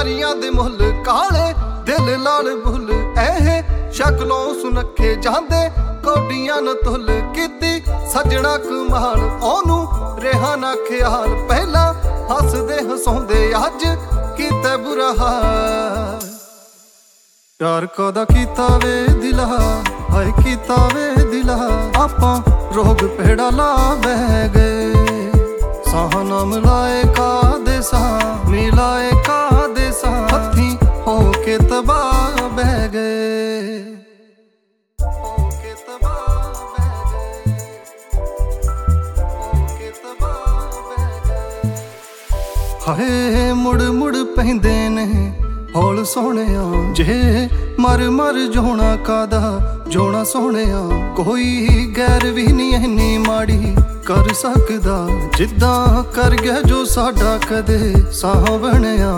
ਯਾਰੀਆਂ ਦੇ ਮੁੱਲ ਕਾਲੇ ਦਿਲ ਲਾਲ ਬੁੱਲ ਇਹ ਸ਼ਕਲੋਂ ਸੁਨੱਖੇ ਜਾਂਦੇ ਕੋਡੀਆਂ न ਤੁੱਲ ਕੀਤੀ ਸੱਜਣਾ ਕਮਾਲ ਉਹਨੂੰ ਰਿਹਾ ਨਾ ਖਿਆਲ ਪਹਿਲਾਂ ਹੱਸਦੇ ਹਸਾਉਂਦੇ ਅੱਜ ਕੀਤਾ ਬੁਰਾ ਹਾਲ ਪਿਆਰ ਕਦਾ ਕੀਤਾ ਵੇ ਦਿਲਾ ਹਾਏ ਕੀਤਾ ਵੇ ਦਿਲਾ ਆਪਾਂ ਰੋਗ ਪਹਿੜਾ ਲਾ ਬਹਿ ਗਏ ਸਾਹ ਨਾ ਮਿਲਾਏ ਕਾਦੇ ਸਾਹ ਮਿਲਾਏ ਕਾਦੇ ਸਾਹ ਹੱਥੀਂ ਹੋ ਕੇ ਤਬਾਹ ਬਹਿ ਗਏ ਹੋ ਕੇ ਤਬਾਹ ਬਹਿ ਗਏ ਹੋ ਕੇ ਤਬਾਹ ਬਹਿ ਗਏ ਹਾਏ ਮੁੜ ਮੁੜ ਪੈਂਦੇ ਨੇ ਹੌਲ ਸੋਹਣਿਆ ਜੇ ਮਰ ਮਰ ਜੋਣਾ ਕਾਦਾ ਜੋਣਾ ਸੋਹਣਿਆ ਕੋਈ ਗੈਰ ਵੀ ਨਹੀਂ ਇੰਨੀ ਮਾੜੀ ਕਰ ਸਕਦਾ ਜਿੱਦਾਂ ਕਰ ਗਿਆ ਜੋ ਸਾਡਾ ਕਦੇ ਸਾਹ ਬਣਿਆ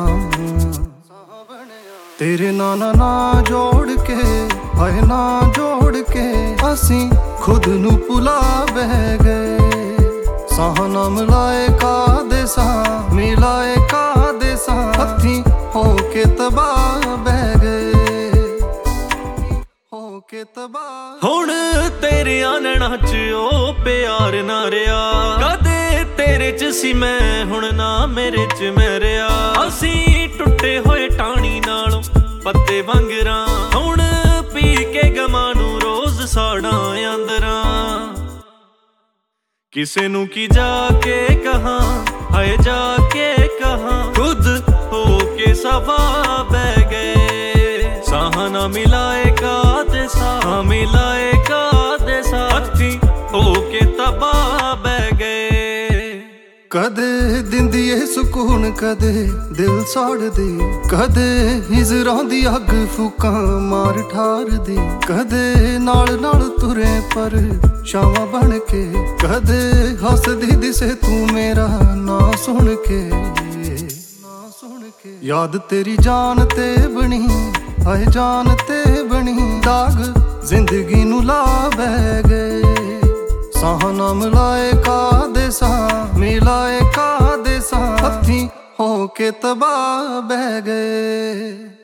ਤੇਰੇ ਨਾ ਜੋੜ ਕੇ ਹਾਏ ਨਾ ਜੋੜ ਕੇ ਅਸੀਂ ਖੁਦ ਨੂੰ ਭੁਲਾ ਬਹਿ ਗਏ ਸਾਹ ਨਾ ਮਿਲਾਏ ਕਾਦੇ ਸਾਹ ਮਿਲਾਏ ਕਾਦੇ ਸਾਹ ਹੱਥੀਂ ਹੋ ਕੇ ਤਬਾਹ ਬਹਿ ਗਏ ਹੋ ਕੇ ਤਬਾਹ ਹੁਣ ਤੇਰੇ ਆਨਣਾ ਚ ਉਹ ਪਿਆਰ ਨਾ ਰਿਹਾ ਕਦੇ ਤੇਰੇ ਚ ਸੀ ਮੈਂ ਹੁਣ ਨਾ ਮੇਰੇ ਚ ਮੈਂ ਰਿਹਾ ਅਸੀਂ ਟੁੱਟੇ ਹੋਏ ਟਾਣੀ ਨਾਲੋਂ ਪੱਤੇ ਵਾਂਗਰਾਂ ਹੁਣ ਪੀ ਕੇ ਗਮਾਂ ਨੂੰ ਰੋਜ਼ ਸਾੜਾਂ ਅੰਦਰਾਂ ਕਿਸੇ ਨੂੰ ਕੀ ਜਾ ਕੇ ਕਹਾਂ ਹਾਏ ਜਾ ਕੇ ਕਹਾਂ ਖੁਦ ਹੋ ਕੇ ਸਵਾ ਬਹਿ ਗਏ ਸਾਹ ਨਾ ਮਿਲਾਏ ਕਾਦੇ ਸਾਹ ਮਿਲਾਏ ਕਾਦੇ ਸਾਹ ਹੱਥੀਂ ਹੋ ਕੇ ਤਬਾਹ ਬਹਿ ਗਏ ਕਦੇ ਦਿੰਦੀ ਏ ਸਕੂਨ ਕਦੇ ਦਿਲ ਸਾੜਦੀ ਕਦੇ ਹਿਜਰਾਂ ਦੀ ਅੱਗ ਫੂਕਾਂ ਮਾਰ ਠਾਰਦੀ ਕਦੇ ਨਾਲ ਨਾਲ ਤੁਰੇ ਪਰ ਸ਼ਾਵਾਂ ਬਣ ਕੇ ਕਦੇ ਹੱਸਦੀ ਦਿਸੇ ਤੂੰ ਮੇਰਾ ਨਾਂ ਸੁਣ ਕੇ ਯਾਦ ਤੇਰੀ ਜਾਨ ਤੇ ਬਣੀ ਹਾਏ ਜਾਨ ਤੇ ਬਣੀ ਦਾਗ ਜ਼ਿੰਦਗੀ ਨੂੰ ਲਾ ਬਹਿ ਗਏ ਸਾਹ ਨਾ ਮਿਲਾਏ ਕਾਦੇ ਸਾਹ ਮਿਲਾਏ ਕਾਦੇ ਸਾਹ ਹੱਥੀਂ ਹੋ ਕੇ ਤਬਾਹ ਬਹਿ ਗਏ।